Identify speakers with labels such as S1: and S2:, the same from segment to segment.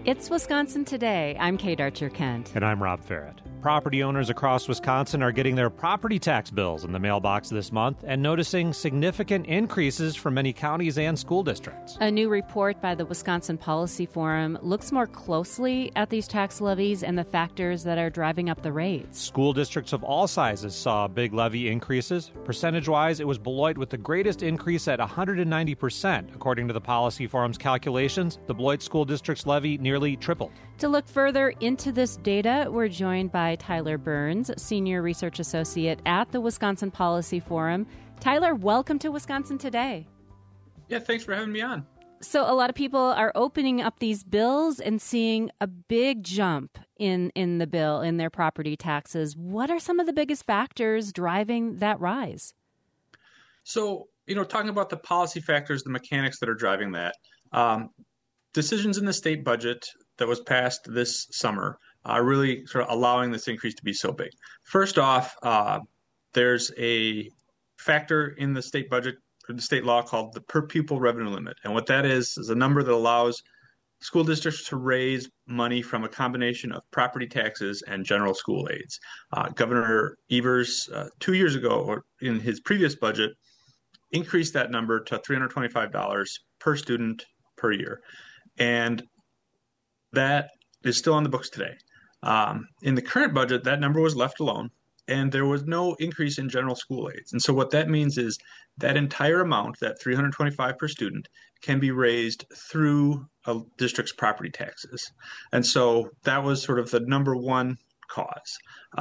S1: It's Wisconsin Today. I'm Kate Archer-Kent.
S2: And I'm Rob Ferret. Property owners across Wisconsin are getting their property tax bills in the mailbox this month and noticing significant increases from many counties and school districts.
S1: A new report by the Wisconsin Policy Forum looks more closely at these tax levies and the factors that are driving up the rates.
S2: School districts of all sizes saw big levy increases. Percentage-wise, it was Beloit with the greatest increase at 190%. According to the Policy Forum's calculations, the Beloit School District's levy nearly tripled.
S1: To look further into this data, we're joined by Tyler Burns, Senior Research Associate at the Wisconsin Policy Forum. Tyler, welcome to Wisconsin Today.
S3: Yeah, thanks for having me on.
S1: So a lot of people are opening up these bills and seeing a big jump in the bill, in their property taxes. What are some of the biggest factors driving that rise?
S3: So, talking about the policy factors, the mechanics that are driving that, decisions in the state budget that was passed this summer are really sort of allowing this increase to be so big. First off, there's a factor in the state budget, or the state law, called the per pupil revenue limit. And what that is a number that allows school districts to raise money from a combination of property taxes and general school aids. Governor Evers, 2 years ago, or in his previous budget, increased that number to $325 per student per year. And that is still on the books today. In the current budget, that number was left alone, and there was no increase in general school aids. And so what that means is that entire amount, that $325 per student, can be raised through a district's property taxes. And so that was sort of the number one cause.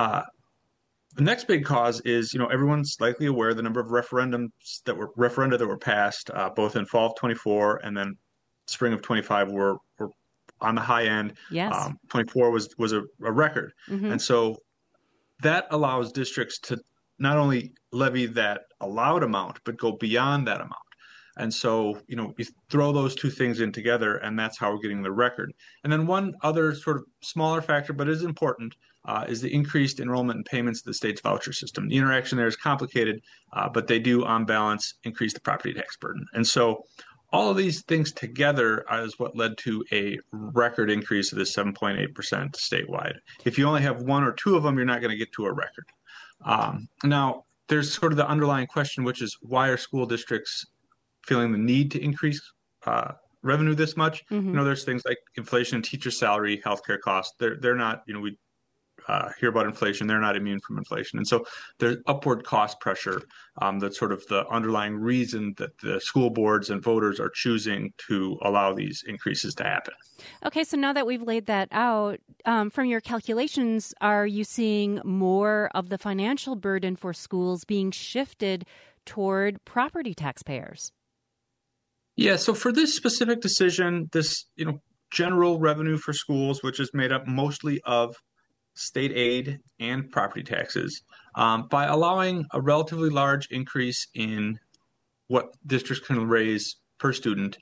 S3: The next big cause is, everyone's likely aware the number of referenda that were passed, both in fall of 24 and then spring of 25 were on the high end.
S1: Yes.
S3: 24 was a record. Mm-hmm. And so that allows districts to not only levy that allowed amount, but go beyond that amount. And so, you throw those two things in together, and that's how we're getting the record. And then one other sort of smaller factor, but is important, is the increased enrollment and payments to the state's voucher system. The interaction there is complicated, but they do, on balance, increase the property tax burden. And so all of these things together is what led to a record increase of this 7.8% statewide. If you only have one or two of them, you're not going to get to a record. Now, there's sort of the underlying question, which is why are school districts feeling the need to increase revenue this much?
S1: Mm-hmm.
S3: There's things like inflation, teacher salary, healthcare costs. They're not, we hear about inflation. They're not immune from inflation. And so there's upward cost pressure. That's sort of the underlying reason that the school boards and voters are choosing to allow these increases to happen.
S1: Okay, so now that we've laid that out, from your calculations, are you seeing more of the financial burden for schools being shifted toward property taxpayers?
S3: Yeah, so for this specific decision, this general revenue for schools, which is made up mostly of state aid and property taxes, by allowing a relatively large increase in what districts can raise per student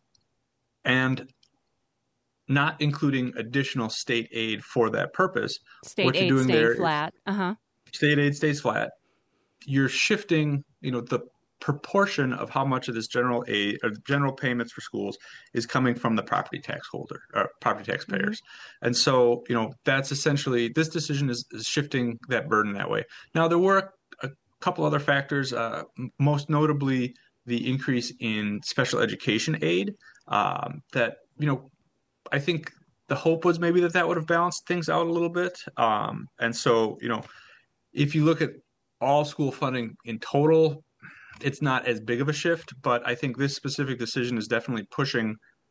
S3: and not including additional state aid for that purpose.
S1: State aid staying flat.
S3: State aid stays flat. You're shifting, the proportion of how much of this general aid or general payments for schools is coming from the property tax holder or property taxpayers. Mm-hmm. And so, that's essentially, this decision is shifting that burden that way. Now, there were a couple other factors, most notably the increase in special education aid that, I think the hope was maybe that would have balanced things out a little bit. And so, if you look at all school funding in total, it's not as big of a shift, but I think this specific decision is definitely pushing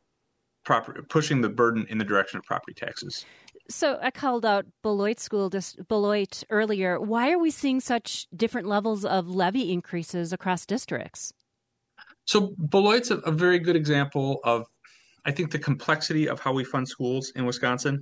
S3: the burden in the direction of property taxes.
S1: So I called out Beloit earlier. Why are we seeing such different levels of levy increases across districts?
S3: So Beloit's a very good example of, I think, the complexity of how we fund schools in Wisconsin.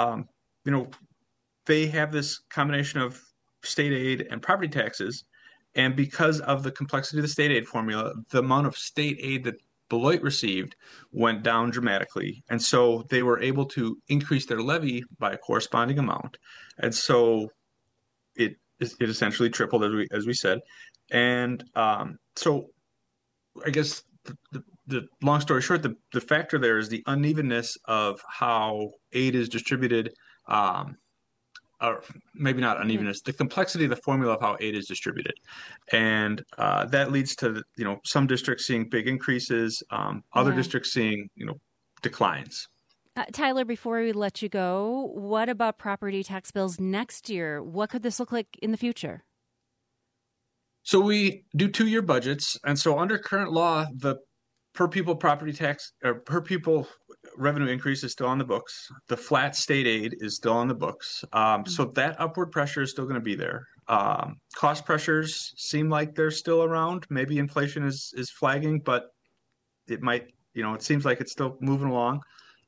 S3: They have this combination of state aid and property taxes. And because of the complexity of the state aid formula, the amount of state aid that Beloit received went down dramatically. And so they were able to increase their levy by a corresponding amount. And so it essentially tripled, as we said. And so I guess the long story short, the factor there is the unevenness of how aid is distributed, or maybe not unevenness, the complexity of the formula of how aid is distributed, and that leads to some districts seeing big increases, other districts seeing declines.
S1: Tyler, before we let you go, what about property tax bills next year? What could this look like in the future?
S3: So we do 2-year budgets, and so under current law, the per pupil property tax or per pupil revenue increase is still on the books. The flat state aid is still on the books. So that upward pressure is still going to be there. Cost pressures seem like they're still around. Maybe inflation is flagging, but it might, it seems like it's still moving along.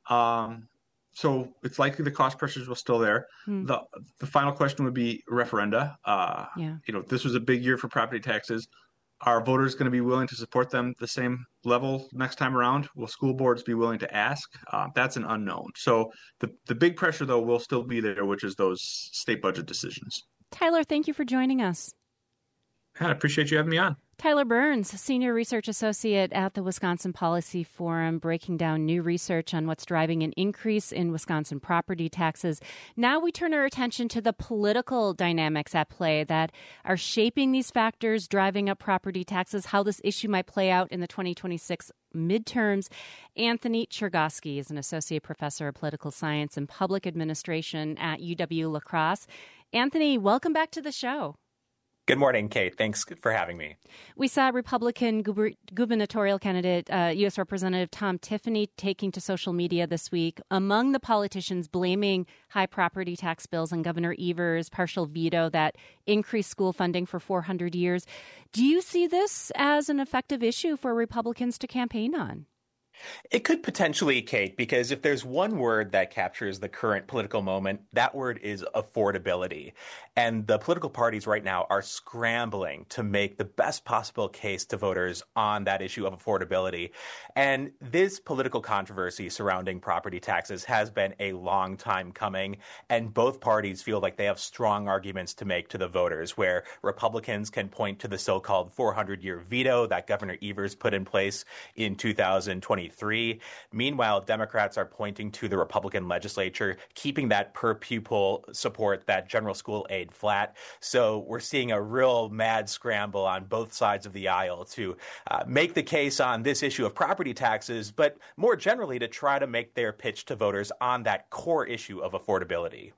S3: So it's likely the cost pressures will still there. The final question would be referenda. This was a big year for property taxes. Are voters going to be willing to support them the same level next time around? Will school boards be willing to ask? That's an unknown. So the big pressure, though, will still be there, which is those state budget decisions.
S1: Tyler, thank you for joining us.
S3: I appreciate you having me on.
S1: Tyler Burns, Senior Research Associate at the Wisconsin Policy Forum, breaking down new research on what's driving an increase in Wisconsin property taxes. Now we turn our attention to the political dynamics at play that are shaping these factors, driving up property taxes, how this issue might play out in the 2026 midterms. Anthony Chergosky is an Associate Professor of Political Science and Public Administration at UW-La Crosse. Anthony, welcome back to the show.
S4: Good morning, Kate. Thanks for having me.
S1: We saw Republican gubernatorial candidate, U.S. Representative Tom Tiffany, taking to social media this week, among the politicians blaming high property tax bills on Governor Evers' partial veto that increased school funding for 400 years. Do you see this as an effective issue for Republicans to campaign on?
S4: It could potentially, Kate, because if there's one word that captures the current political moment, that word is affordability. And the political parties right now are scrambling to make the best possible case to voters on that issue of affordability. And this political controversy surrounding property taxes has been a long time coming. And both parties feel like they have strong arguments to make to the voters, where Republicans can point to the so-called 400-year veto that Governor Evers put in place in 2023. Meanwhile, Democrats are pointing to the Republican legislature keeping that per pupil support, that general school aid, flat. So we're seeing a real mad scramble on both sides of the aisle to make the case on this issue of property taxes, but more generally to try to make their pitch to voters on that core issue of affordability.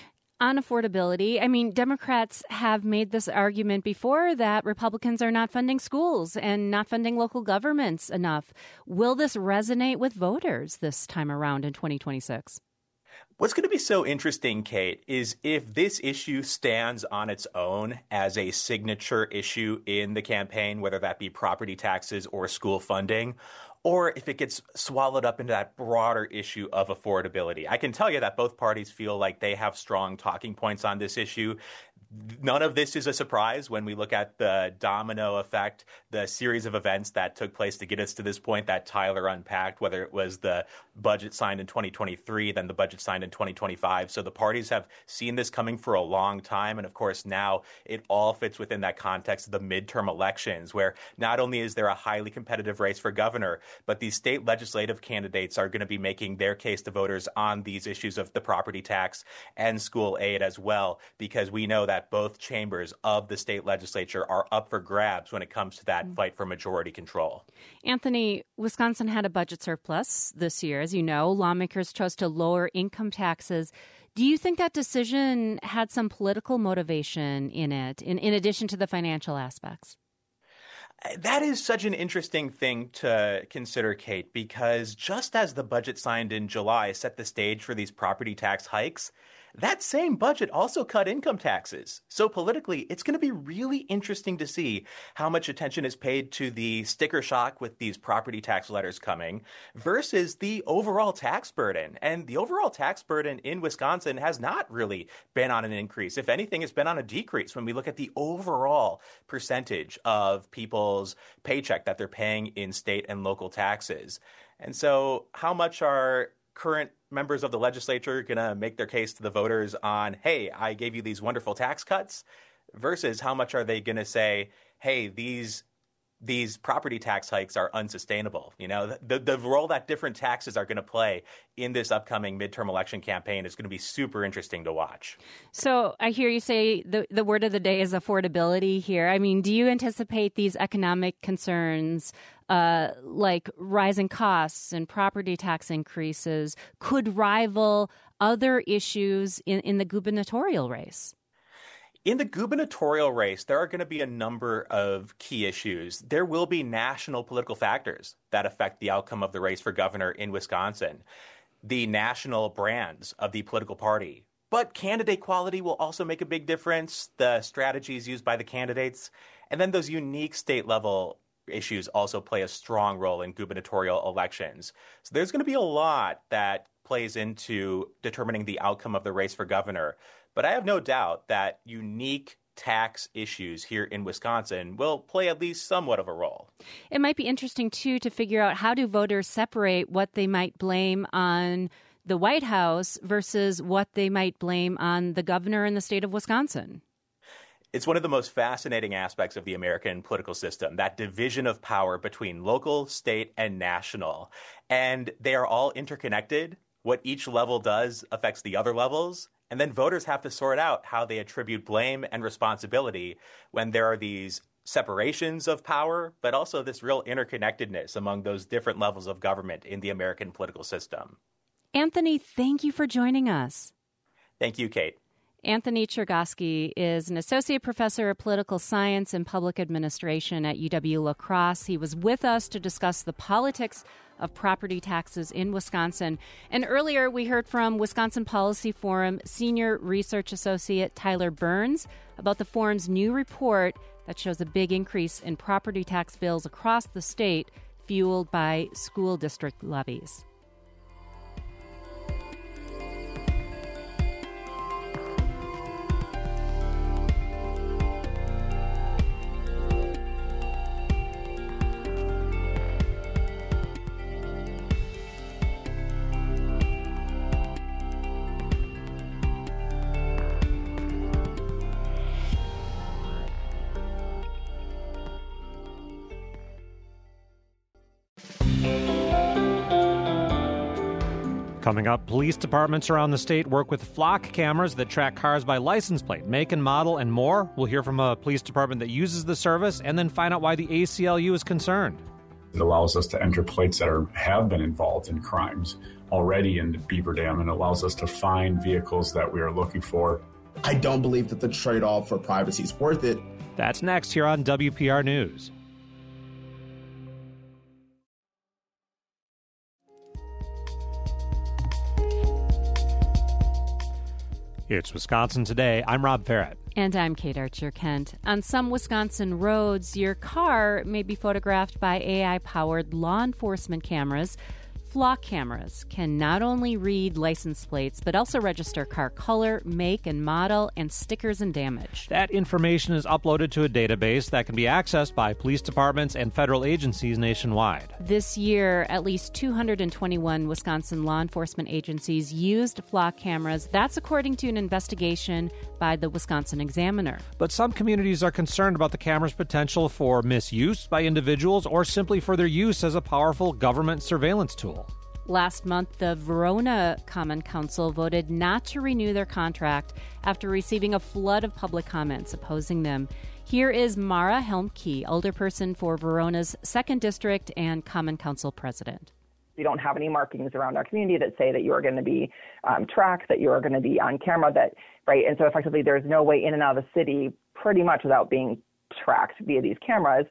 S1: On affordability, I mean, Democrats have made this argument before that Republicans are not funding schools and not funding local governments enough. Will this resonate with voters this time around in 2026?
S4: What's going to be so interesting, Kate, is if this issue stands on its own as a signature issue in the campaign, whether that be property taxes or school funding, or if it gets swallowed up into that broader issue of affordability. I can tell you that both parties feel like they have strong talking points on this issue. None of this is a surprise when we look at the domino effect, the series of events that took place to get us to this point that Tyler unpacked, whether it was the budget signed in 2023, then the budget signed in 2025. So the parties have seen this coming for a long time. And of course, now it all fits within that context of the midterm elections, where not only is there a highly competitive race for governor, but these state legislative candidates are going to be making their case to voters on these issues of the property tax and school aid as well, because we know that both chambers of the state legislature are up for grabs when it comes to that fight for majority control.
S1: Anthony, Wisconsin had a budget surplus this year. As you know, lawmakers chose to lower income taxes. Do you think that decision had some political motivation in it, in addition to the financial aspects?
S4: That is such an interesting thing to consider, Kate, because just as the budget signed in July set the stage for these property tax hikes, that same budget also cut income taxes. So politically, it's going to be really interesting to see how much attention is paid to the sticker shock with these property tax letters coming versus the overall tax burden. And the overall tax burden in Wisconsin has not really been on an increase. If anything, it's been on a decrease when we look at the overall percentage of people's paycheck that they're paying in state and local taxes. And so how much are current members of the legislature going to make their case to the voters on, hey, I gave you these wonderful tax cuts, versus how much are they going to say, hey, these these property tax hikes are unsustainable. The role that different taxes are going to play in this upcoming midterm election campaign is going to be super interesting to watch.
S1: So I hear you say the word of the day is affordability here. I mean, do you anticipate these economic concerns like rising costs and property tax increases could rival other issues in the gubernatorial race?
S4: In the gubernatorial race, there are going to be a number of key issues. There will be national political factors that affect the outcome of the race for governor in Wisconsin, the national brands of the political party. But candidate quality will also make a big difference, the strategies used by the candidates, and then those unique state-level issues also play a strong role in gubernatorial elections. So there's going to be a lot that plays into determining the outcome of the race for governor. But I have no doubt that unique tax issues here in Wisconsin will play at least somewhat of a role.
S1: It might be interesting, too, to figure out how do voters separate what they might blame on the White House versus what they might blame on the governor in the state of Wisconsin.
S4: It's one of the most fascinating aspects of the American political system, that division of power between local, state, and national. And they are all interconnected. What each level does affects the other levels. And then voters have to sort out how they attribute blame and responsibility when there are these separations of power, but also this real interconnectedness among those different levels of government in the American political system.
S1: Anthony, thank you for joining us.
S4: Thank you, Kate.
S1: Anthony Chergosky is an associate professor of political science and public administration at UW-La Crosse. He was with us to discuss the politics of property taxes in Wisconsin. And earlier, we heard from Wisconsin Policy Forum Senior Research Associate Tyler Burns about the forum's new report that shows a big increase in property tax bills across the state, fueled by school district levies.
S2: Coming up, police departments around the state work with flock cameras that track cars by license plate, make and model, and more. We'll hear from a police department that uses the service and then find out why the ACLU is concerned.
S5: It allows us to enter plates that have been involved in crimes already in Beaver Dam, and allows us to find vehicles that we are looking for.
S6: I don't believe that the trade-off for privacy is worth it.
S2: That's next here on WPR News. It's Wisconsin Today. I'm Rob Farrett.
S1: And I'm Kate Archer-Kent. On some Wisconsin roads, your car may be photographed by AI-powered law enforcement cameras. Flock cameras can not only read license plates, but also register car color, make and model, and stickers and damage.
S2: That information is uploaded to a database that can be accessed by police departments and federal agencies nationwide.
S1: This year, at least 221 Wisconsin law enforcement agencies used flock cameras. That's according to an investigation by the Wisconsin Examiner.
S2: But some communities are concerned about the camera's potential for misuse by individuals or simply for their use as a powerful government surveillance tool.
S1: Last month, the Verona Common Council voted not to renew their contract after receiving a flood of public comments opposing them. Here is Mara Helmke, alderperson for Verona's 2nd District and Common Council president.
S7: We don't have any markings around our community that say that you are going to be tracked, that you are going to be on camera, right? And so effectively there's no way in and out of the city pretty much without being tracked via these cameras.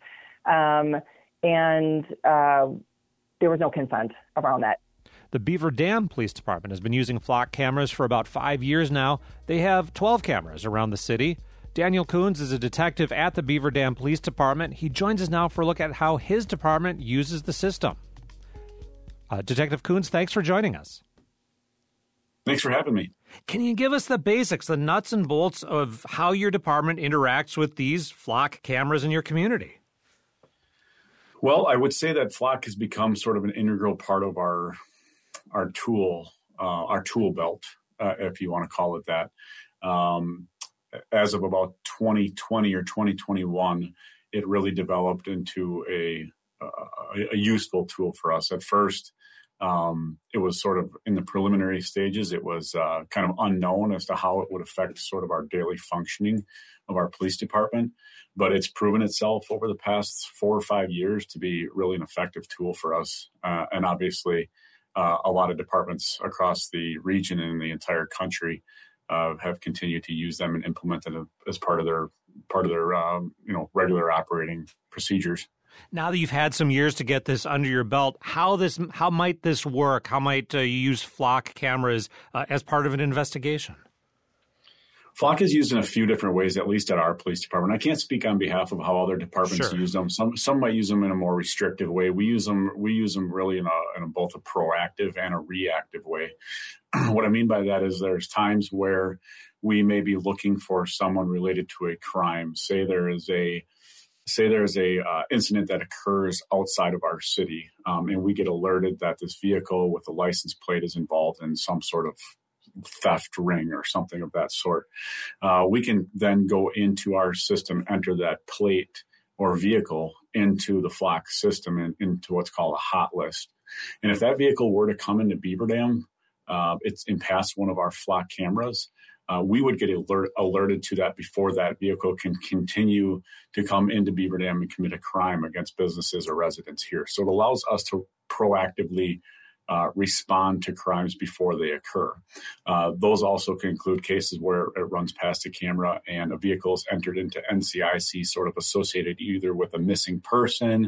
S7: There was no consent around that.
S2: The Beaver Dam Police Department has been using flock cameras for about 5 years now. They have 12 cameras around the city. Daniel Coons is a detective at the Beaver Dam Police Department. He joins us now for a look at how his department uses the system. Detective Coons, thanks for joining us.
S5: Thanks for having me.
S2: Can you give us the basics, the nuts and bolts of how your department interacts with these flock cameras in your community?
S5: Well, I would say that flock has become sort of an integral part of our tool belt, if you want to call it that. As of about 2020 or 2021, it really developed into a useful tool for us. At first, it was sort of in the preliminary stages. It was kind of unknown as to how it would affect sort of our daily functioning of our police department. But it's proven itself over the past 4 or 5 years to be really an effective tool for us. And obviously, a lot of departments across the region and the entire country have continued to use them and implement them as part of their regular operating procedures.
S2: Now that you've had some years to get this under your belt, how might this work? How might you use Flock cameras as part of an investigation?
S5: Flock is used in a few different ways, at least at our police department. I can't speak on behalf of how other departments use them. Some might use them in a more restrictive way. We use them really in both a proactive and a reactive way. What I mean by that is there's times where we may be looking for someone related to a crime. Say there's a incident that occurs outside of our city, and we get alerted that this vehicle with a license plate is involved in some sort of theft ring or something of that sort. We can then go into our system, enter that plate or vehicle into the Flock system and into what's called a hot list. And if that vehicle were to come into Beaver Dam, it's in past one of our Flock cameras, we would get alerted to that before that vehicle can continue to come into Beaver Dam and commit a crime against businesses or residents here. So it allows us to proactively respond to crimes before they occur. Those also can include cases where it runs past a camera and a vehicle is entered into NCIC, sort of associated either with a missing person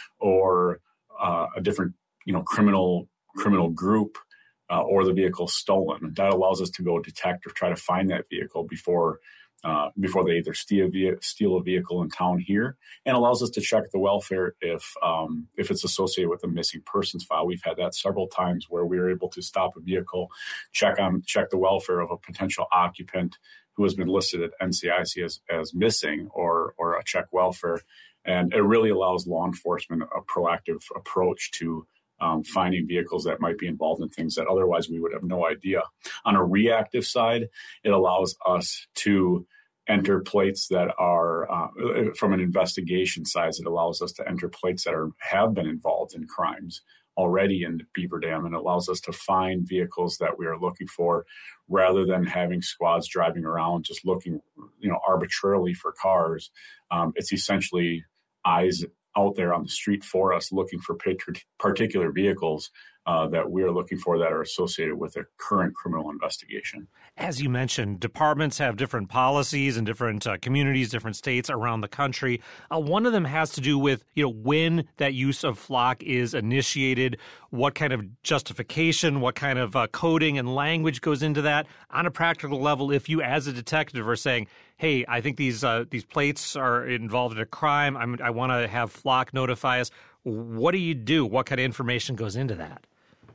S5: or a different, criminal group, or the vehicle stolen. That allows us to go detect or try to find that vehicle before they either steal a vehicle in town here, and allows us to check the welfare if it's associated with a missing persons file. We've had that several times where we were able to stop a vehicle, check the welfare of a potential occupant who has been listed at NCIC as missing or a check welfare. And it really allows law enforcement a proactive approach to finding vehicles that might be involved in things that otherwise we would have no idea. On a reactive side, it allows us to enter plates that are, from an investigation side, it allows us to enter plates that have been involved in crimes already in Beaver Dam, and allows us to find vehicles that we are looking for rather than having squads driving around just looking, arbitrarily for cars. It's essentially eyes out there on the street for us looking for particular vehicles that we're looking for that are associated with a current criminal investigation.
S2: As you mentioned, departments have different policies in different communities, different states around the country. One of them has to do with, when that use of Flock is initiated, what kind of justification, what kind of coding and language goes into that. On a practical level, if you as a detective are saying, hey, I think these plates are involved in a crime, I want to have Flock notify us, what do you do? What kind of information goes into that?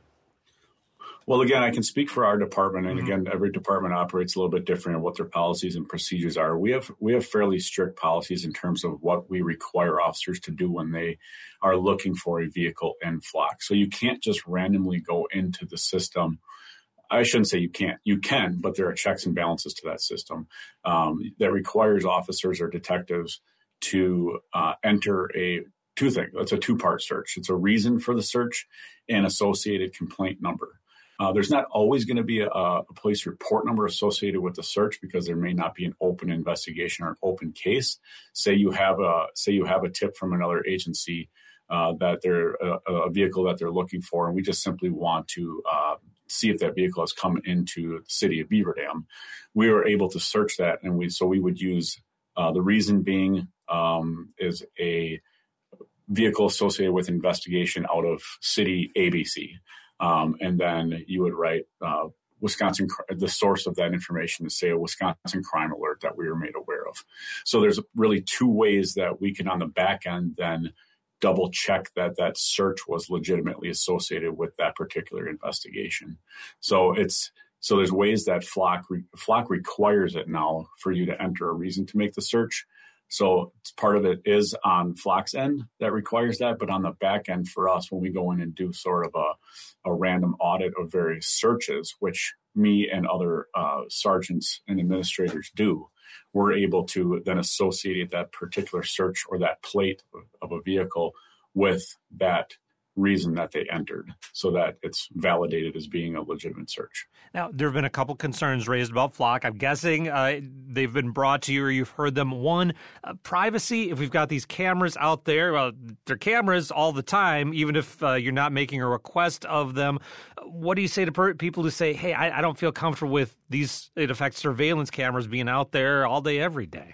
S5: Well, again, I can speak for our department, and again, every department operates a little bit different in what their policies and procedures are. We have fairly strict policies in terms of what we require officers to do when they are looking for a vehicle in Flock. So you can't just randomly go into the system. I shouldn't say you can't. You can, but there are checks and balances to that system that requires officers or detectives to enter two things. It's a two-part search. It's a reason for the search and associated complaint number. There's not always going to be a police report number associated with the search because there may not be an open investigation or an open case. Say you have a tip from another agency that they're a vehicle that they're looking for, and we just simply want to see if that vehicle has come into the city of Beaver Dam. We were able to search that, and we would use the reason being is a vehicle associated with investigation out of city ABC. And then you would write Wisconsin, the source of that information to say a Wisconsin crime alert that we were made aware of. So there's really two ways that we can on the back end then double check that search was legitimately associated with that particular investigation. So there's ways that Flock requires it now for you to enter a reason to make the search. So part of it is on Flock's end that requires that, but on the back end for us, when we go in and do sort of a random audit of various searches, which me and other sergeants and administrators do, we're able to then associate that particular search or that plate of a vehicle with that reason that they entered so that it's validated as being a legitimate search.
S2: Now, there have been a couple concerns raised about Flock. I'm guessing they've been brought to you or you've heard them. One, privacy. If we've got these cameras out there, well, they're cameras all the time, even if you're not making a request of them. What do you say to people who say, hey, I don't feel comfortable with these, in effect, surveillance cameras being out there all day, every day?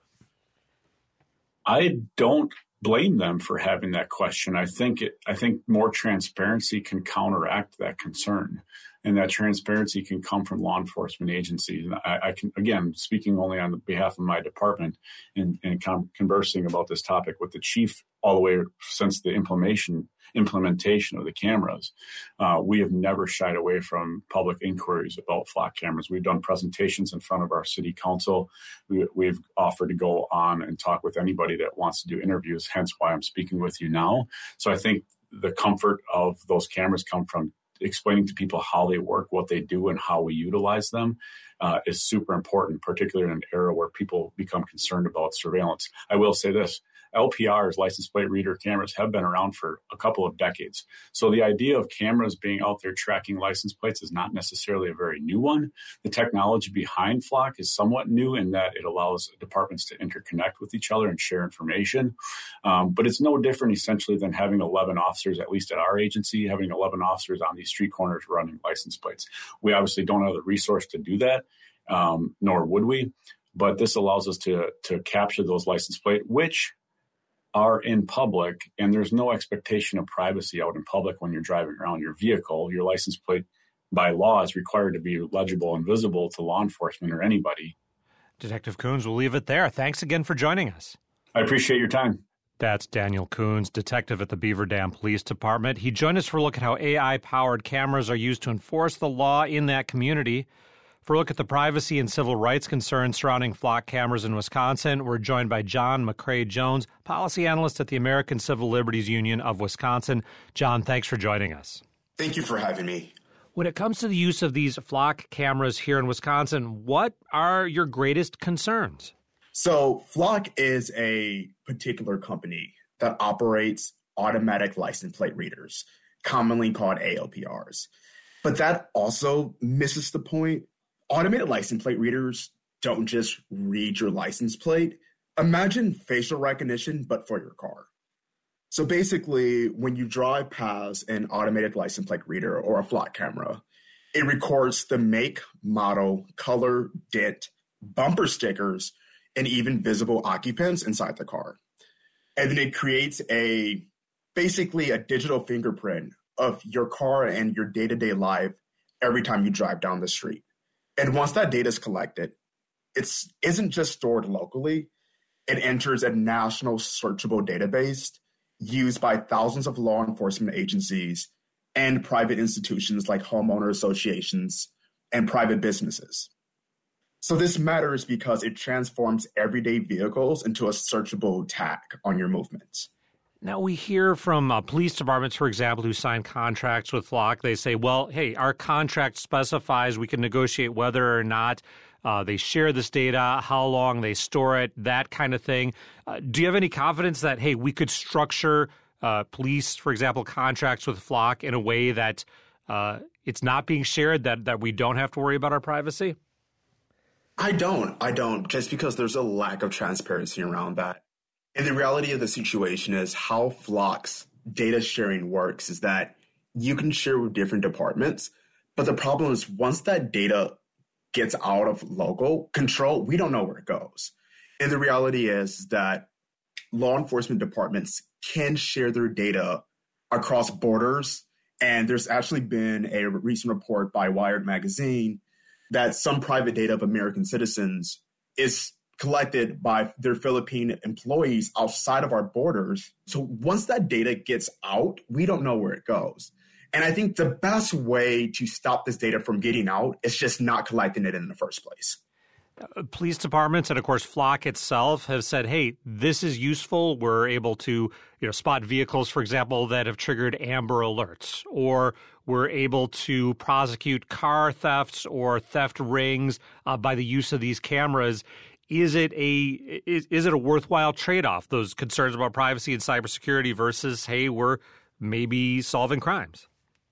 S5: I don't blame them for having that question. I think more transparency can counteract that concern, and that transparency can come from law enforcement agencies. And I can, again, speaking only on behalf of my department and conversing about this topic with the chief all the way since the implementation of the cameras, we have never shied away from public inquiries about Flock cameras. We've done presentations in front of our city council. We've offered to go on and talk with anybody that wants to do interviews, hence why I'm speaking with you now. So I think the comfort of those cameras come from explaining to people how they work, what they do, and how we utilize them is super important, particularly in an era where people become concerned about surveillance. I will say this. LPRs, license plate reader cameras, have been around for a couple of decades. So the idea of cameras being out there tracking license plates is not necessarily a very new one. The technology behind Flock is somewhat new in that it allows departments to interconnect with each other and share information. But it's no different essentially than having 11 officers, at least at our agency, having 11 officers on these street corners running license plates. We obviously don't have the resource to do that, nor would we. But this allows us to capture those license plate, which are in public, and there's no expectation of privacy out in public when you're driving around your vehicle. Your license plate by law is required to be legible and visible to law enforcement or anybody.
S2: Detective Coons, we'll leave it there. Thanks again for joining us.
S5: I appreciate your time.
S2: That's Daniel Coons, detective at the Beaver Dam Police Department. He joined us for a look at how AI-powered cameras are used to enforce the law in that community. For a look at the privacy and civil rights concerns surrounding Flock cameras in Wisconsin, we're joined by John McCrae-Jones, policy analyst at the American Civil Liberties Union of Wisconsin. John, thanks for joining us.
S8: Thank you for having me.
S2: When it comes to the use of these Flock cameras here in Wisconsin, what are your greatest concerns?
S6: So Flock is a particular company that operates automatic license plate readers, commonly called ALPRs. But that also misses the point. Automated license plate readers don't just read your license plate. Imagine facial recognition, but for your car. So basically, when you drive past an automated license plate reader or a Flock camera, it records the make, model, color, dent, bumper stickers, and even visible occupants inside the car. And then it creates basically a digital fingerprint of your car and your day-to-day life every time you drive down the street. And once that data is collected, it isn't just stored locally. It enters a national searchable database used by thousands of law enforcement agencies and private institutions like homeowner associations and private businesses. So this matters because it transforms everyday vehicles into a searchable tag on your movements.
S2: Now, we hear from police departments, for example, who sign contracts with Flock. They say, well, hey, our contract specifies we can negotiate whether or not they share this data, how long they store it, that kind of thing. Do you have any confidence that, hey, we could structure police, for example, contracts with Flock in a way that it's not being shared, that we don't have to worry about our privacy?
S6: I don't, just because there's a lack of transparency around that. And the reality of the situation is how Flock's data sharing works is that you can share with different departments, but the problem is once that data gets out of local control, we don't know where it goes. And the reality is that law enforcement departments can share their data across borders. And there's actually been a recent report by Wired Magazine that some private data of American citizens is collected by their Philippine employees outside of our borders. So once that data gets out, we don't know where it goes. And I think the best way to stop this data from getting out is just not collecting it in the first place.
S2: Police departments and, of course, Flock itself have said, hey, this is useful. We're able to spot vehicles, for example, that have triggered Amber Alerts, or we're able to prosecute car thefts or theft rings by the use of these cameras. Is it a worthwhile trade-off, those concerns about privacy and cybersecurity versus, hey, we're maybe solving crimes?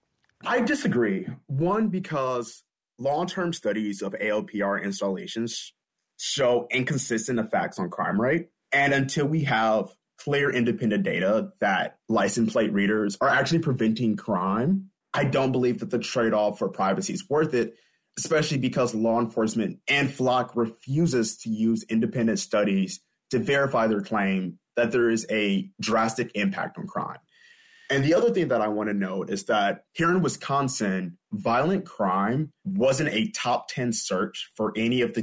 S6: I disagree. One, because long-term studies of ALPR installations show inconsistent effects on crime rate. And until we have clear independent data that license plate readers are actually preventing crime, I don't believe that the trade-off for privacy is worth it, especially because law enforcement and Flock refuses to use independent studies to verify their claim that there is a drastic impact on crime. And the other thing that I want to note is that here in Wisconsin, violent crime wasn't a top 10 search for any of the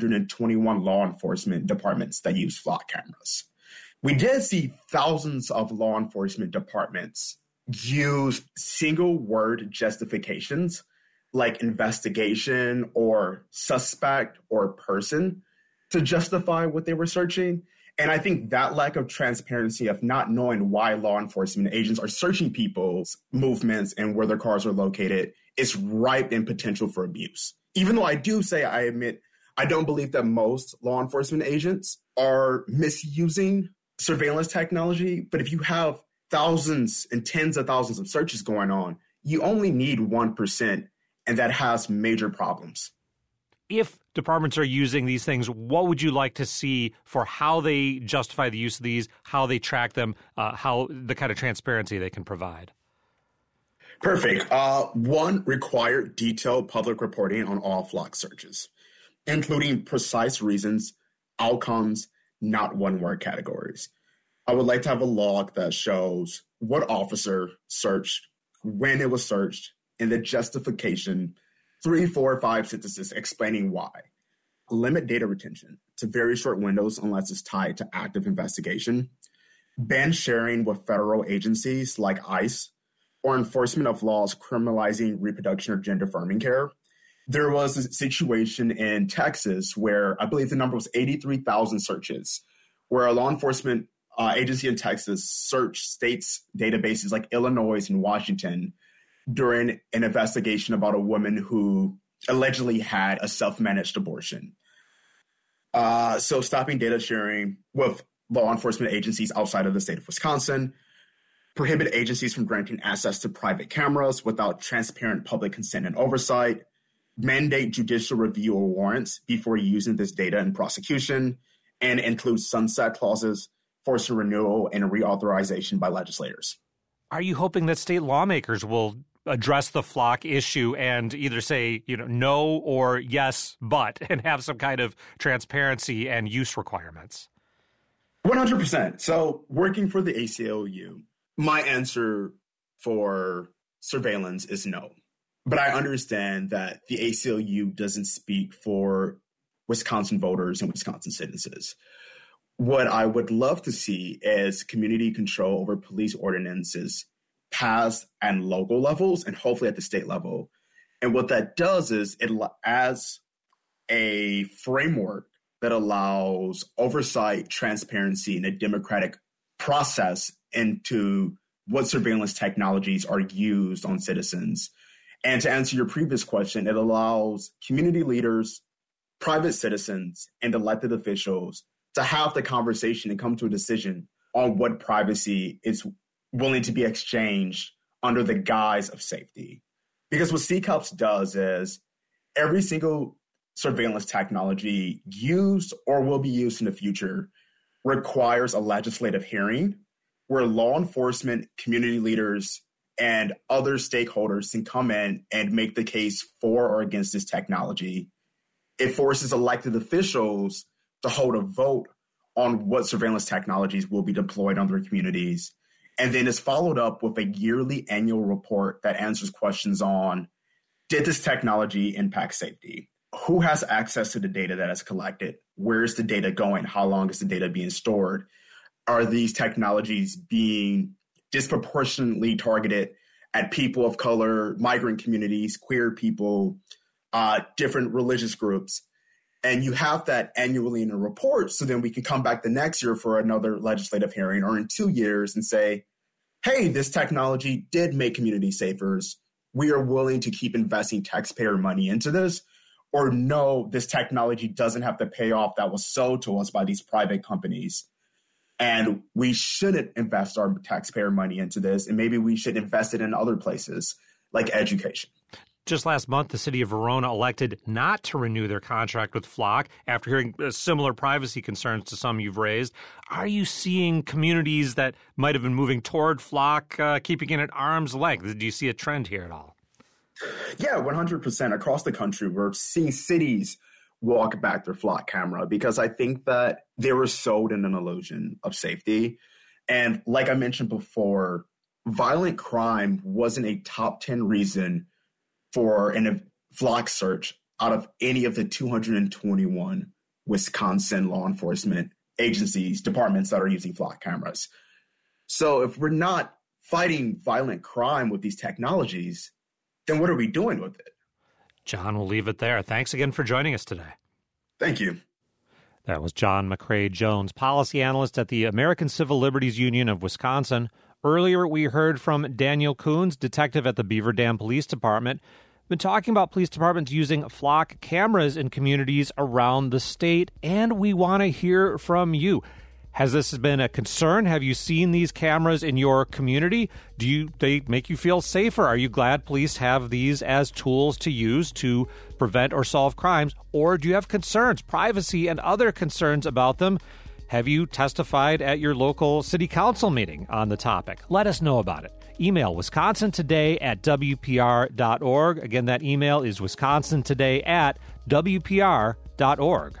S6: 221 law enforcement departments that use Flock cameras. We did see thousands of law enforcement departments use single word justifications like investigation or suspect or person to justify what they were searching. And I think that lack of transparency of not knowing why law enforcement agents are searching people's movements and where their cars are located is ripe in potential for abuse. Even though I admit, I don't believe that most law enforcement agents are misusing surveillance technology. But if you have thousands and tens of thousands of searches going on, you only need 1%, and that has major problems.
S2: If departments are using these things, what would you like to see for how they justify the use of these, how they track them, how the kind of transparency they can provide?
S6: Perfect. One, require detailed public reporting on all Flock searches, including precise reasons, outcomes, not one-word categories. I would like to have a log that shows what officer searched, when it was searched, and the justification, 3, 4, 5 sentences explaining why. Limit data retention to very short windows unless it's tied to active investigation. Ban sharing with federal agencies like ICE or enforcement of laws criminalizing reproduction or gender affirming care. There was a situation in Texas where I believe the number was 83,000 searches, where a law enforcement agency in Texas searched states' databases like Illinois and Washington during an investigation about a woman who allegedly had a self-managed abortion. So stopping data sharing with law enforcement agencies outside of the state of Wisconsin, prohibit agencies from granting access to private cameras without transparent public consent and oversight, mandate judicial review or warrants before using this data in prosecution, and include sunset clauses, forcing renewal and reauthorization by legislators.
S2: Are you hoping that state lawmakers will address the Flock issue and either say, no or yes, but, and have some kind of transparency and use requirements?
S6: 100%. So working for the ACLU, my answer for surveillance is no. But I understand that the ACLU doesn't speak for Wisconsin voters and Wisconsin citizens. What I would love to see is community control over police ordinances passed at local levels and hopefully at the state level. And what that does is it adds a framework that allows oversight, transparency, and a democratic process into what surveillance technologies are used on citizens. And to answer your previous question, it allows community leaders, private citizens, and elected officials to have the conversation and come to a decision on what privacy is willing to be exchanged under the guise of safety. Because what CCOPS does is every single surveillance technology used or will be used in the future requires a legislative hearing where law enforcement, community leaders, and other stakeholders can come in and make the case for or against this technology. It forces elected officials to hold a vote on what surveillance technologies will be deployed on their communities. And then it's followed up with a yearly annual report that answers questions on, did this technology impact safety? Who has access to the data that is collected? Where is the data going? How long is the data being stored? Are these technologies being disproportionately targeted at people of color, migrant communities, queer people, different religious groups? And you have that annually in a report, so then we can come back the next year for another legislative hearing or in 2 years and say, hey, this technology did make communities safer. We are willing to keep investing taxpayer money into this, or no, this technology doesn't have the payoff that was sold to us by these private companies. And we shouldn't invest our taxpayer money into this. And maybe we should invest it in other places like education.
S2: Just last month, the city of Verona elected not to renew their contract with Flock after hearing similar privacy concerns to some you've raised. Are you seeing communities that might have been moving toward Flock keeping it at arm's length? Do you see a trend here at all?
S6: Yeah, 100%. Across the country, we're seeing cities walk back their Flock camera because I think that they were sold in an illusion of safety. And like I mentioned before, violent crime wasn't a top 10 reason for a Flock search out of any of the 221 Wisconsin law enforcement agencies, departments that are using Flock cameras. So if we're not fighting violent crime with these technologies, then what are we doing with it?
S2: John, we'll leave it there. Thanks again for joining us today.
S6: Thank you.
S2: That was John McCrae-Jones, policy analyst at the American Civil Liberties Union of Wisconsin. Earlier, we heard from Daniel Coons, detective at the Beaver Dam Police Department. Been talking about police departments using Flock cameras in communities around the state, and we want to hear from you. Has this been a concern? Have you seen these cameras in your community? Do they make you feel safer? Are you glad police have these as tools to use to prevent or solve crimes? Or do you have concerns, privacy and other concerns about them? Have you testified at your local city council meeting on the topic? Let us know about it. Email wisconsintoday@wpr.org. Again, that email is wisconsintoday@wpr.org.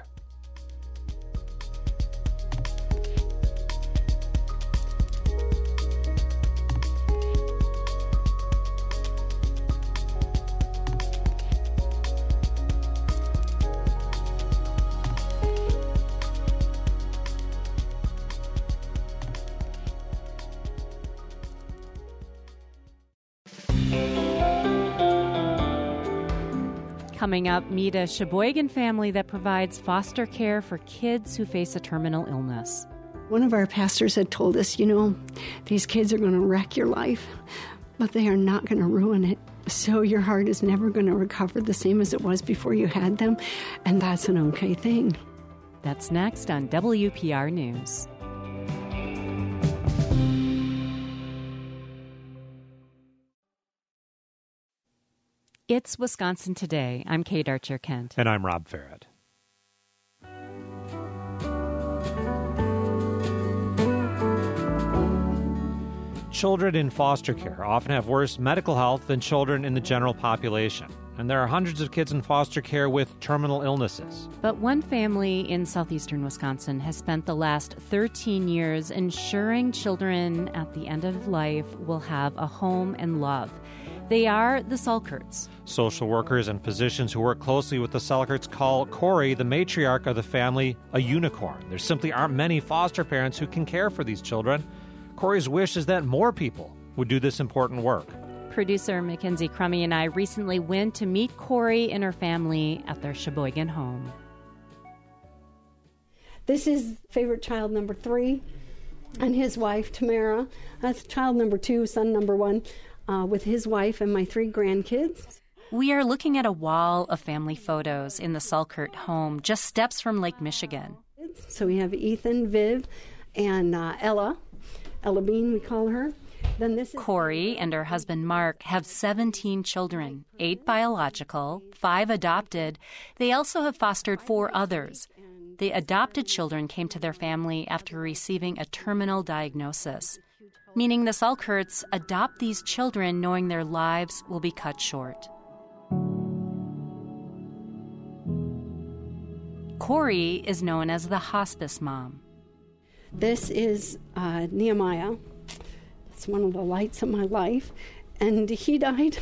S1: Coming up, meet a Sheboygan family that provides foster care for kids who face a terminal illness.
S8: One of our pastors had told us, these kids are going to wreck your life, but they are not going to ruin it. So your heart is never going to recover the same as it was before you had them, and that's an okay thing.
S1: That's next on WPR News. It's Wisconsin Today. I'm Kate Archer-Kent.
S2: And I'm Rob Farrett. Children in foster care often have worse medical health than children in the general population. And there are hundreds of kids in foster care with terminal illnesses.
S1: But one family in southeastern Wisconsin has spent the last 13 years ensuring children at the end of life will have a home and love. They are the Selkerts.
S2: Social workers and physicians who work closely with the Selkerts call Corey, the matriarch of the family, a unicorn. There simply aren't many foster parents who can care for these children. Corey's wish is that more people would do this important work.
S1: Producer Mackenzie Crummy and I recently went to meet Corey and her family at their Sheboygan home.
S8: This is favorite child number 3 and his wife, Tamara. That's child number 2, son number 1. With his wife and my 3 grandkids.
S1: We are looking at a wall of family photos in the Selkert home, just steps from Lake Michigan.
S8: So we have Ethan, Viv, and Ella Bean, we call her. Then this is
S1: Corey and her husband Mark have 17 children, 8 biological, 5 adopted. They also have fostered 4 others. The adopted children came to their family after receiving a terminal diagnosis, meaning the Selkerts adopt these children knowing their lives will be cut short. Corey is known as the hospice mom.
S8: This is Nehemiah. It's one of the lights of my life. And he died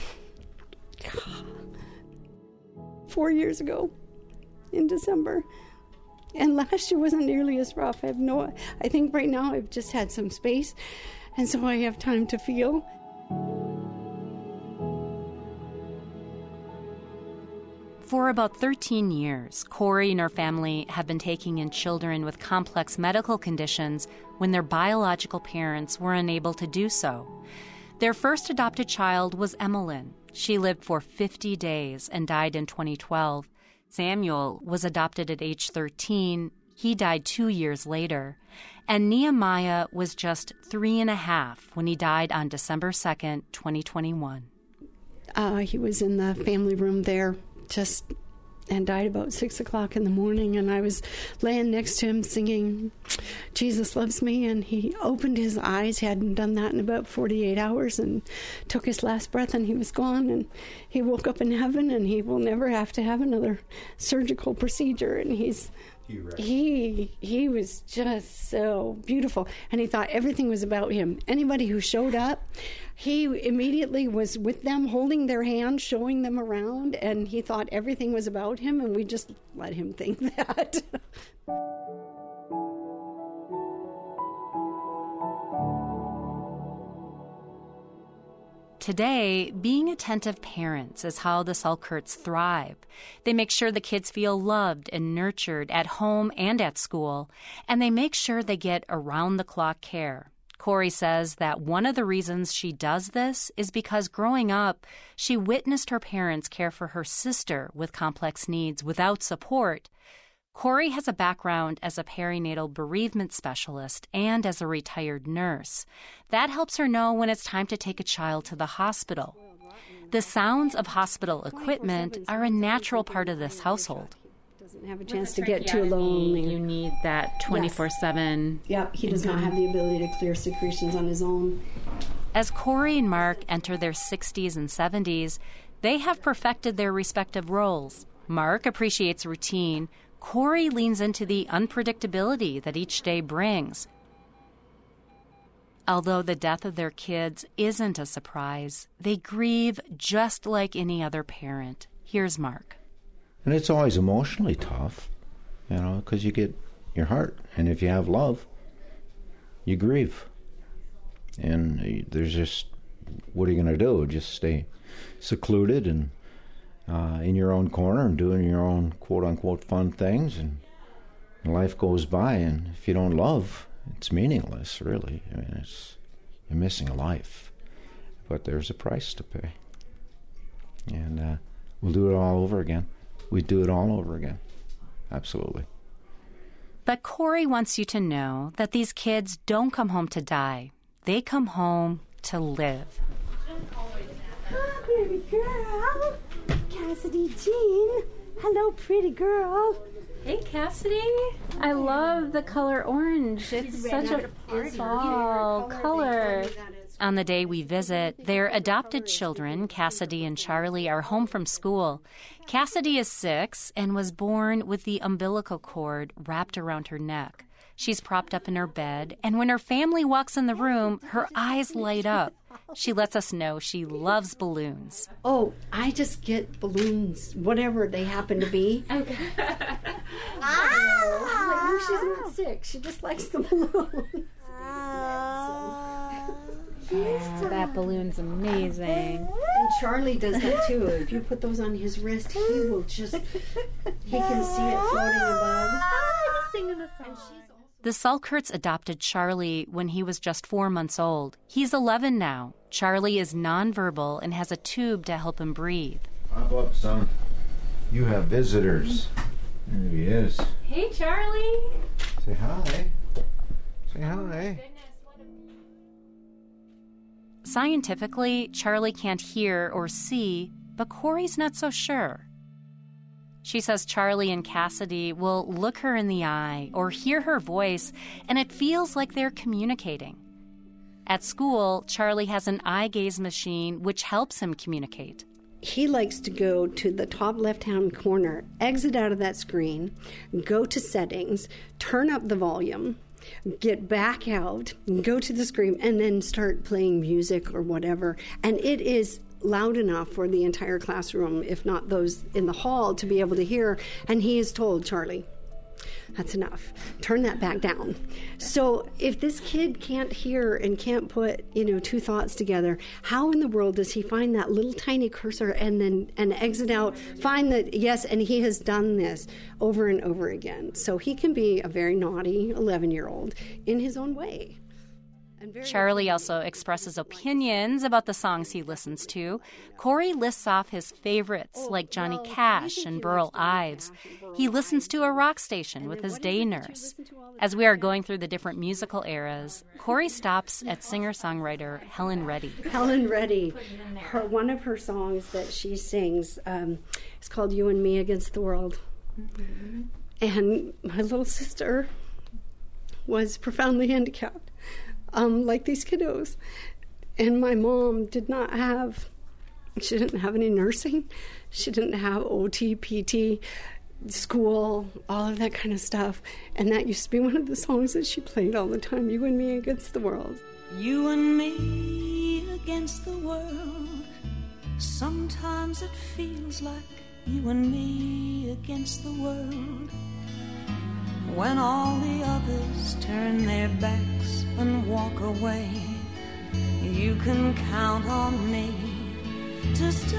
S8: 4 years ago in December. And last year wasn't nearly as rough. I think right now I've just had some space. And so I have time to feel.
S1: For about 13 years, Corey and her family have been taking in children with complex medical conditions when their biological parents were unable to do so. Their first adopted child was Emmeline. She lived for 50 days and died in 2012. Samuel was adopted at age 13. He died 2 years later. And Nehemiah was just 3.5 when he died on December 2nd, 2021.
S8: He was in the family room there and died about 6 o'clock in the morning. And I was laying next to him singing, Jesus Loves Me. And he opened his eyes, hadn't done that in about 48 hours, and took his last breath, and he was gone. And he woke up in heaven, and he will never have to have another surgical procedure. And he was just so beautiful, and he thought everything was about him. Anybody who showed up, he immediately was with them, holding their hand, showing them around, and he thought everything was about him, and we just let him think that.
S1: Today, being attentive parents is how the Selkerts thrive. They make sure the kids feel loved and nurtured at home and at school, and they make sure they get around-the-clock care. Corey says that one of the reasons she does this is because growing up, she witnessed her parents care for her sister with complex needs without support. Corey has a background as a perinatal bereavement specialist and as a retired nurse. That helps her know when it's time to take a child to the hospital. The sounds of hospital equipment are a natural part of this household.
S8: Doesn't have a chance to get too lonely.
S1: You need that 24/7.
S8: Yeah, he does not have the ability to clear secretions on his own.
S1: As Corey and Mark enter their 60s and 70s, they have perfected their respective roles. Mark appreciates routine. Corey leans into the unpredictability that each day brings. Although the death of their kids isn't a surprise, they grieve just like any other parent. Here's Mark.
S9: And it's always emotionally tough, because you get your heart. And if you have love, you grieve. And there's just, what are you going to do? Just stay secluded and in your own corner and doing your own quote-unquote fun things, and life goes by, and if you don't love, it's meaningless, really. I mean, you're missing a life. But there's a price to pay. And we'll do it all over again. We'd do it all over again. Absolutely.
S1: But Corey wants you to know that these kids don't come home to die. They come home to live.
S8: Oh, baby girl. Cassidy Jean. Hello, pretty girl.
S1: Hey, Cassidy. I love the color orange. It's such a fall color. On the day we visit, their adopted children, Cassidy and Charlie, are home from school. Cassidy is 6 and was born with the umbilical cord wrapped around her neck. She's propped up in her bed, and when her family walks in the room, her eyes light up. She lets us know she loves balloons.
S8: Oh, I just get balloons, whatever they happen to be. Okay. No, she's not sick. She just likes the balloons.
S1: That balloon's amazing.
S8: And Charlie does that too. If you put those on his wrist, he can see it floating above.
S1: Singing a song. The Selkerts adopted Charlie when he was just 4 months old. He's 11 now. Charlie is nonverbal and has a tube to help him breathe.
S9: Pop up, son. You have visitors. There he is.
S1: Hey, Charlie.
S9: Say hi. Say hi.
S1: Scientifically, Charlie can't hear or see, but Corey's not so sure. She says Charlie and Cassidy will look her in the eye or hear her voice, and it feels like they're communicating. At school, Charlie has an eye gaze machine which helps him communicate.
S8: He likes to go to the top left-hand corner, exit out of that screen, go to settings, turn up the volume, get back out, go to the screen, and then start playing music or whatever. And it is loud enough for the entire classroom, if not those in the hall, to be able to hear. And he is told, Charlie, that's enough. Turn that back down. So if this kid can't hear and can't put, two thoughts together, how in the world does he find that little tiny cursor and exit out, find that, yes, and he has done this over and over again. So he can be a very naughty 11-year-old in his own way.
S1: Charlie also expresses opinions about the songs he listens to. Corey lists off his favorites like Johnny Cash and Burl Ives. He listens to a rock station with his day nurse. As we are going through the different musical eras, Corey stops at singer-songwriter Helen Reddy.
S8: Helen Reddy, one of her songs that she sings is called You and Me Against the World. Mm-hmm. And my little sister was profoundly handicapped. Like these kiddos. And my mom didn't have any nursing. She didn't have OT, PT, school, all of that kind of stuff. And that used to be one of the songs that she played all the time, You and Me Against the World.
S10: You and me against the world. Sometimes it feels like you and me against the world. When all the others turn their backs and walk away, you can count on me to stay.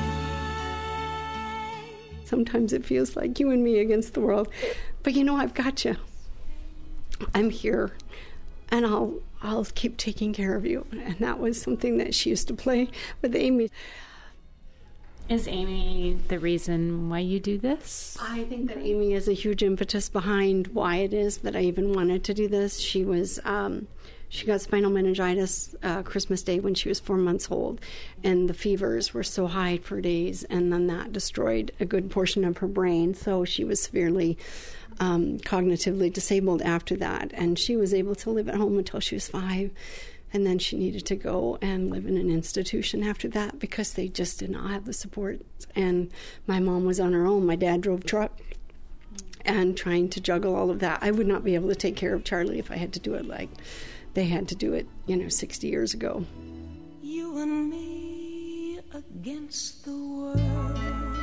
S8: Sometimes it feels like you and me against the world. But I've got you. I'm here. And I'll keep taking care of you. And that was something that she used to play with Amy.
S1: Is Amy the reason why you do this?
S8: I think that Amy is a huge impetus behind why it is that I even wanted to do this. She got spinal meningitis Christmas Day when she was 4 months old, and the fevers were so high for days, and then that destroyed a good portion of her brain. So she was severely cognitively disabled after that, and she was able to live at home until she was 5. And then she needed to go and live in an institution after that because they just did not have the support. And my mom was on her own. My dad drove truck and trying to juggle all of that. I would not be able to take care of Charlie if I had to do it like they had to do it, 60 years ago.
S10: You and me against the world.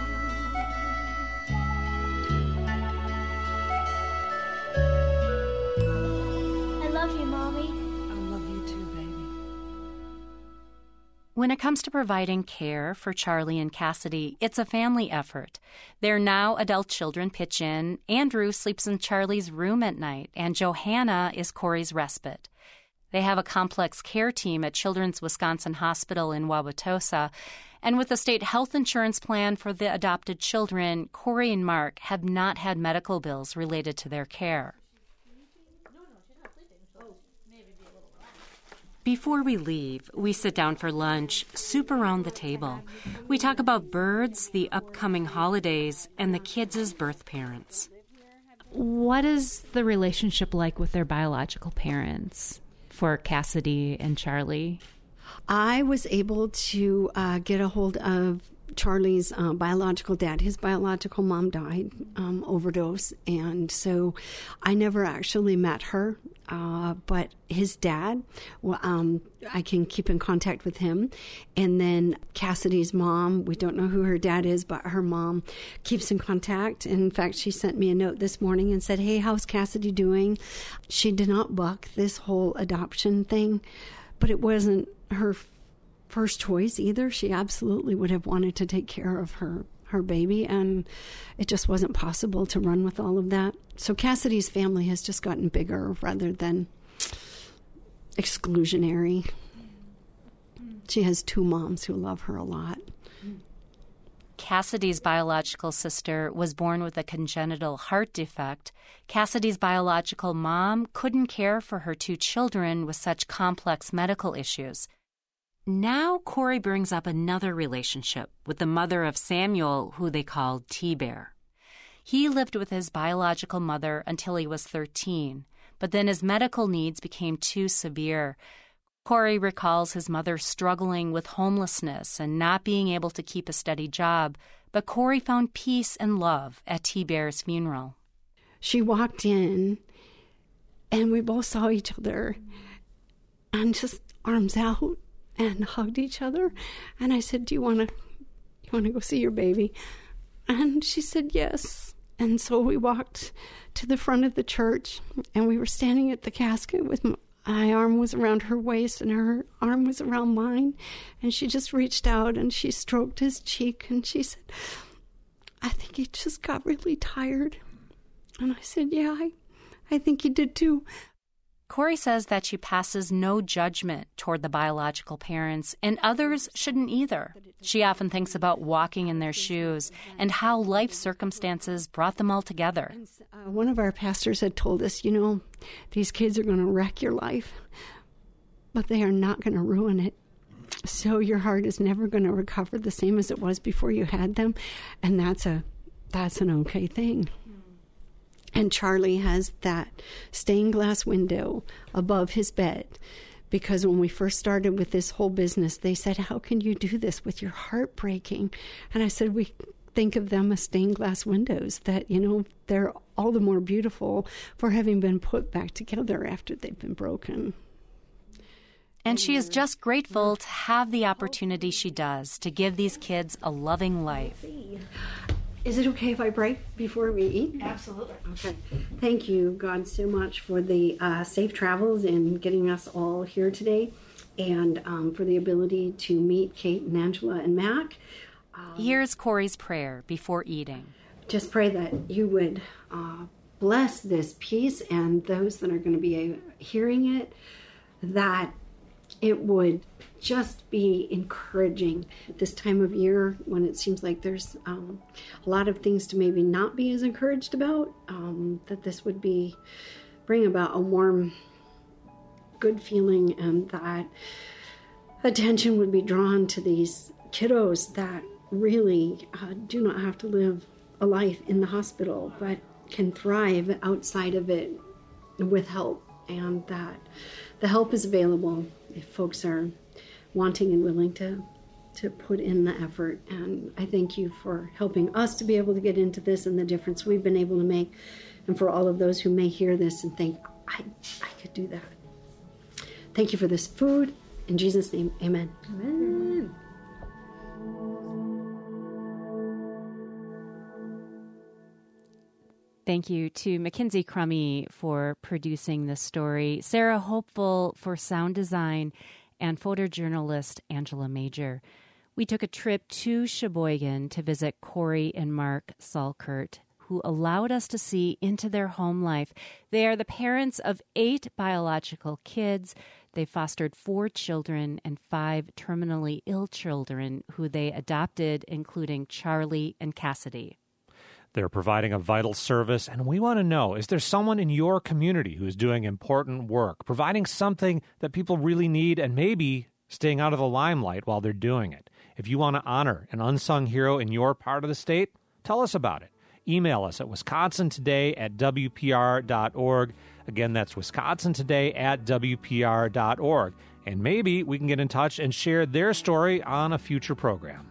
S11: I love you, Mommy.
S1: When it comes to providing care for Charlie and Cassidy, it's a family effort. Their now adult children pitch in. Andrew sleeps in Charlie's room at night, and Johanna is Corey's respite. They have a complex care team at Children's Wisconsin Hospital in Wauwatosa, and with the state health insurance plan for the adopted children, Corey and Mark have not had medical bills related to their care. Before we leave, we sit down for lunch, soup around the table. We talk about birds, the upcoming holidays, and the kids' birth parents.
S12: What is the relationship like with their biological parents for Cassidy and Charlie?
S8: I was able to get a hold of Charlie's biological dad. His biological mom died, overdose, and so I never actually met her. But his dad, I can keep in contact with him. And then Cassidy's mom, we don't know who her dad is, but her mom keeps in contact. In fact, she sent me a note this morning and said, "Hey, how's Cassidy doing?" She did not buck this whole adoption thing, but it wasn't her first choice either. She absolutely would have wanted to take care of her baby, and it just wasn't possible to run with all of that. So Cassidy's family has just gotten bigger rather than exclusionary. She has 2 moms who love her a lot.
S1: Cassidy's biological sister was born with a congenital heart defect. Cassidy's biological mom couldn't care for her 2 children with such complex medical issues. Now Corey brings up another relationship with the mother of Samuel, who they called T-Bear. He lived with his biological mother until he was 13, but then his medical needs became too severe. Corey recalls his mother struggling with homelessness and not being able to keep a steady job, but Corey found peace and love at T-Bear's funeral.
S8: She walked in, and we both saw each other, and just arms out, and hugged each other. And I said, "Do you want to go see your baby?" And she said yes. And so we walked to the front of the church, and we were standing at the casket with my arm was around her waist and her arm was around mine. And she just reached out and she stroked his cheek, and she said, "I think he just got really tired." And I said, "Yeah, I think he did too."
S1: Corey says that she passes no judgment toward the biological parents, and others shouldn't either. She often thinks about walking in their shoes and how life circumstances brought them all together.
S8: One of our pastors had told us, these kids are going to wreck your life, but they are not going to ruin it. So your heart is never going to recover the same as it was before you had them, and that's an okay thing. And Charlie has that stained glass window above his bed, because when we first started with this whole business, they said, how can you do this with your heart breaking? And I said, we think of them as stained glass windows that, they're all the more beautiful for having been put back together after they've been broken.
S1: And she is just grateful to have the opportunity she does to give these kids a loving life.
S8: Is it okay if I pray before we eat?
S13: Absolutely.
S8: Okay. Thank you, God, so much for the safe travels and getting us all here today, and for the ability to meet Kate and Angela and Mac.
S1: Here's Corey's prayer before eating.
S8: Just pray that you would bless this piece and those that are going to be hearing it, that it would just be encouraging at this time of year when it seems like there's a lot of things to maybe not be as encouraged about, that this would bring about a warm, good feeling, and that attention would be drawn to these kiddos that really do not have to live a life in the hospital, but can thrive outside of it with help, and that the help is available if folks are wanting and willing to put in the effort. And I thank you for helping us to be able to get into this and the difference we've been able to make, and for all of those who may hear this and think, I could do that. Thank you for this food. In Jesus' name, amen.
S13: Amen.
S1: Thank you to Mackenzie Crummy for producing this story, Sarah Hopeful for sound design, and photojournalist Angela Major. We took a trip to Sheboygan to visit Corey and Mark Salkert, who allowed us to see into their home life. They are the parents of 8 biological kids. They fostered 4 children and 5 terminally ill children who they adopted, including Charlie and Cassidy.
S2: They're providing a vital service, and we want to know, is there someone in your community who is doing important work, providing something that people really need, and maybe staying out of the limelight while they're doing it? If you want to honor an unsung hero in your part of the state, tell us about it. Email us at wisconsintoday@wpr.org. Again, that's wisconsintoday@wpr.org. And maybe we can get in touch and share their story on a future program.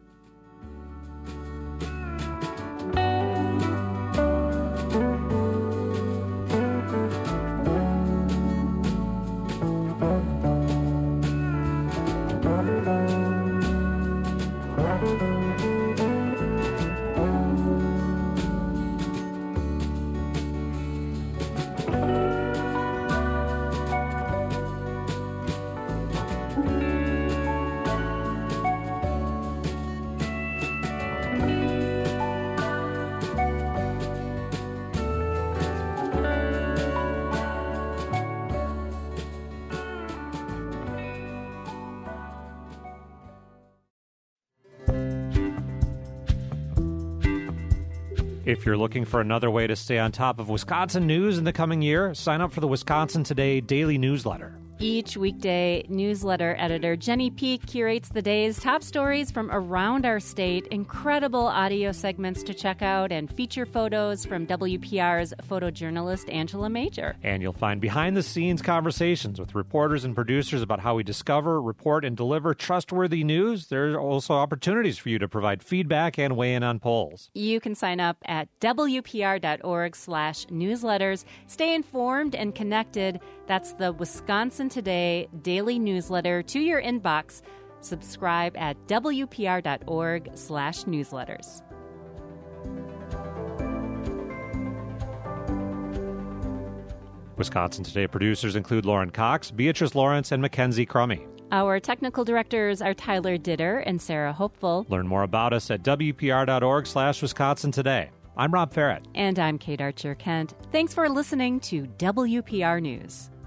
S2: If you're looking for another way to stay on top of Wisconsin news in the coming year, sign up for the Wisconsin Today daily newsletter.
S1: Each weekday, newsletter editor Jenny Peek curates the day's top stories from around our state, incredible audio segments to check out, and feature photos from WPR's photojournalist Angela Major.
S2: And you'll find behind-the-scenes conversations with reporters and producers about how we discover, report, and deliver trustworthy news. There are also opportunities for you to provide feedback and weigh in on polls.
S1: You can sign up at WPR.org/newsletters. Stay informed and connected. That's the Wisconsin Today daily newsletter to your inbox. Subscribe at WPR.org/newsletters.
S2: Wisconsin Today producers include Lauren Cox, Beatrice Lawrence, and Mackenzie Crummy.
S1: Our technical directors are Tyler Ditter and Sarah Hopeful.
S2: Learn more about us at WPR.org/Wisconsin Today. I'm Rob Ferret.
S1: And I'm Kate Archer-Kent. Thanks for listening to WPR News.